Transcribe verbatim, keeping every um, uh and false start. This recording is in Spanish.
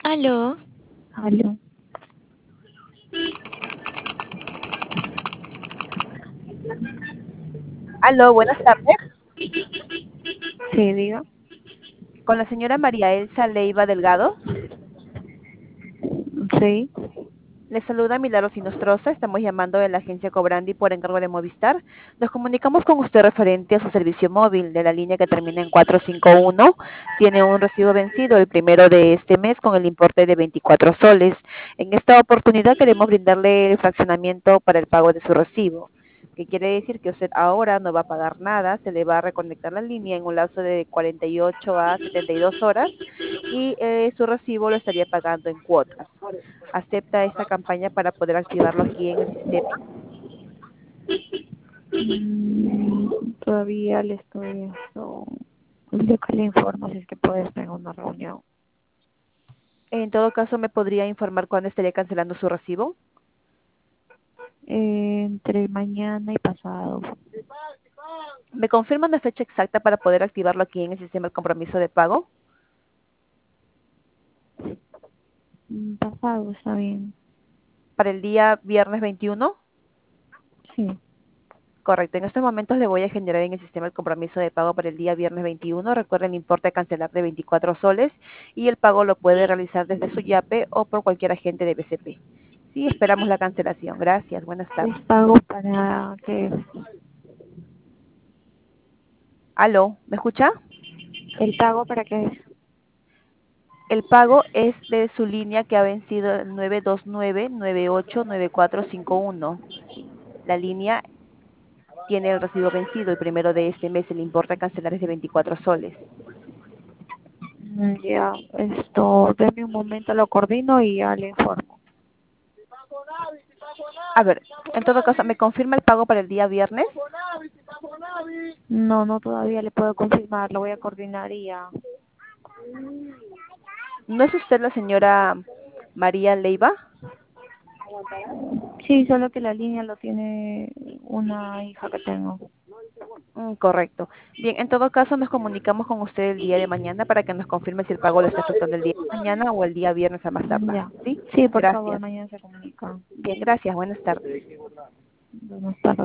Aló, Aló. Aló, buenas tardes. Sí, diga. Con la señora María Elsa Leiva Delgado. Sí. Le saluda Milagros Sinostroza. Estamos llamando de la agencia Cobrandi por encargo de Movistar. Nos comunicamos con usted referente a su servicio móvil de la línea que termina en cuatro cinco uno. Tiene un recibo vencido el primero de este mes con el importe de veinticuatro soles. En esta oportunidad queremos brindarle el fraccionamiento para el pago de su recibo, que quiere decir que usted ahora no va a pagar nada, se le va a reconectar la línea en un lapso de cuarenta y ocho a setenta y dos horas y eh, su recibo lo estaría pagando en cuotas. ¿Acepta esta campaña para poder activarlo aquí en el sistema? Mm, todavía le estoy eso. Yo que le informo si es que puede estar en una reunión. En todo caso, ¿me podría informar cuándo estaría cancelando su recibo? Eh, entre mañana y pasado. ¿Me confirma una fecha exacta para poder activarlo aquí en el sistema el compromiso de pago? Mm, Pasado, está bien. ¿Para el día viernes veintiuno? Sí. Correcto. En estos momentos le voy a generar en el sistema el compromiso de pago para el día viernes veintiuno. Recuerden el importe a cancelar de veinticuatro soles y el pago lo puede realizar desde su YAPE o por cualquier agente de B C P. Sí, esperamos la cancelación. Gracias. Buenas tardes. ¿Es pago para qué? Aló, ¿me escucha? ¿El pago para qué es? El pago es de su línea que ha vencido el nueve dos nueve, nueve ocho nueve cuatro cinco uno. La línea tiene el recibo vencido el primero de este mes. El importe a cancelar es de veinticuatro soles. Mm, Ya, esto, denme un momento, lo coordino y ya le informo. A ver, en todo caso, ¿me confirma el pago para el día viernes? No, no, todavía le puedo confirmar, lo voy a coordinar y ya. ¿No es usted la señora María Leiva? Sí, solo que la línea lo tiene una hija que tengo. Mm, correcto. Bien, en todo caso, nos comunicamos con usted el día de mañana para que nos confirme si el pago lo está efectuando el día de mañana o el día viernes a más tardar. Ya. ¿Sí? Sí, por favor, Gracias. mañana se comunica. Bien, gracias. Buenas tardes. Buenas tardes.